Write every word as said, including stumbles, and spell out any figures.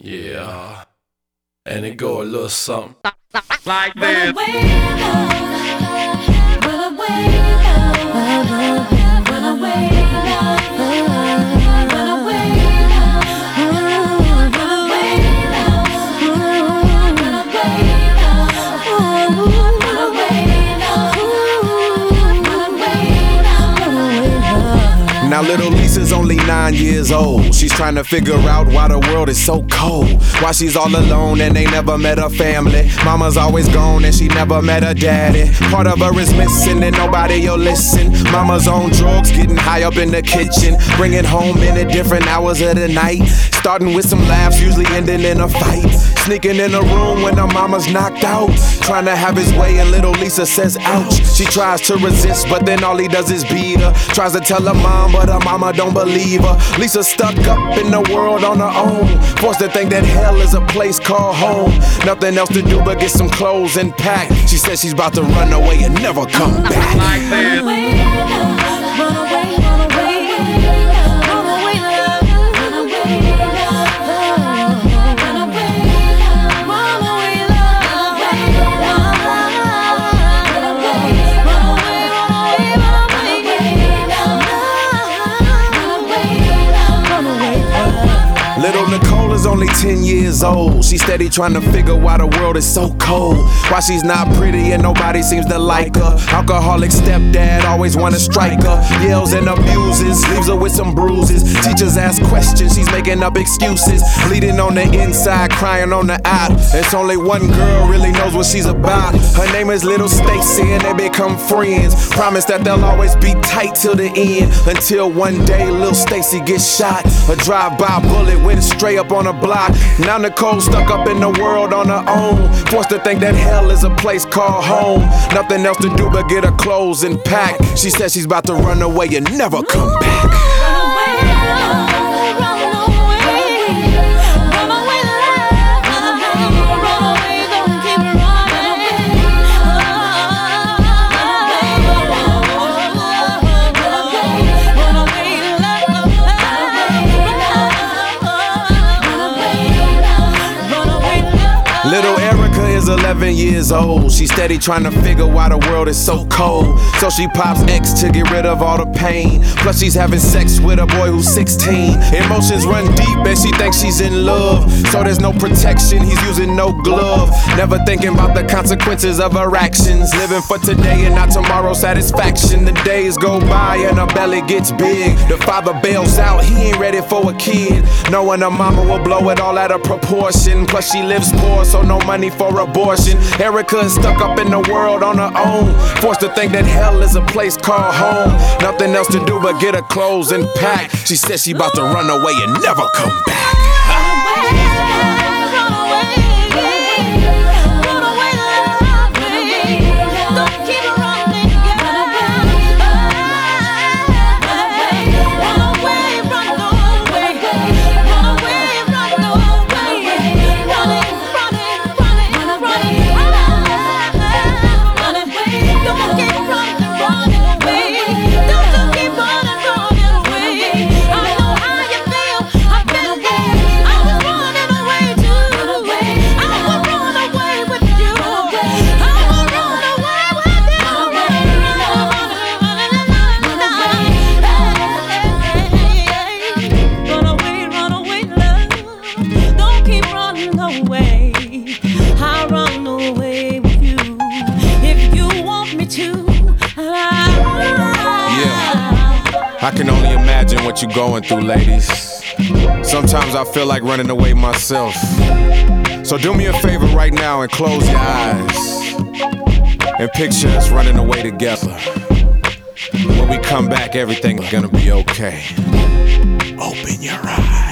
Yeah, and it go a little something like this. Run away, love. Run away, love. Run away, love. Run away, love. Run away, love. Run away, love. Run away, love. Now little Lisa's only nine years old. She's trying to figure out why the world is so cold. Why she's all alone and they never met her family. Mama's always gone and she never met her daddy. Part of her is missing and nobody'll listen. Mama's on drugs, getting high up in the kitchen, bringing home in at different hours of the night. Starting with some laughs, usually ending in a fight. Sneaking in the room when her mama's knocked out, trying to have his way and little Lisa says ouch. She tries to resist but then all he does is beat her. Tries to tell her mom but her mama don't believe her. Lisa's stuck up in the world on her own, forced to think that hell is a place called home. Nothing else to do but get some clothes and pack. She says she's about to run away and never come back. Like this. Run away, love. Run away, run away, love. Run away, love. Run away, love. Run away, love. Run away, love. Run away, run away, run away, run away, love. Little Nicole is only ten years old. She's steady trying to figure why the world is so cold. Why she's not pretty and nobody seems to like her. Alcoholic stepdad always wanna strike her. Yells and abuses, leaves her with some bruises. Teachers ask questions, she's making up excuses. Bleeding on the inside, crying on the out. There's only one girl really knows what she's about. Her name is Little Stacy and they become friends. Promise that they'll always be tight till the end. Until one day Little Stacy gets shot. A drive-by bullet went straight up on her block. Now Nicole's stuck up in the world on her own, forced to think that hell is a place called home. Nothing else to do but get her clothes and pack. She says she's about to run away and never come back. Run away, love. Run away, run away, love. Run away, don't keep running. Run away, love. Run away, love. Little Erica is eleven years old. She's steady trying to figure why the world is so cold. So she pops X to get rid of all the pain. Plus she's having sex with a boy who's sixteen. Emotions run deep and she thinks she's in love. So there's no protection, he's using no glove. Never thinking about the consequences of her actions. Living for today and not tomorrow's satisfaction. The days go by and her belly gets big. The father bails out, he ain't ready for a kid. Knowing her mama will blow it all out of proportion. Plus she lives poor, so no money for abortion. Erica is stuck up in the world on her own, forced to think that hell is a place called home. Nothing else to do but get her clothes and pack. She says she about to run away and never come back. I can only imagine what you're going through, ladies. Sometimes I feel like running away myself. So do me a favor right now and close your eyes and picture us running away together. When we come back, everything's gonna be okay. Open your eyes.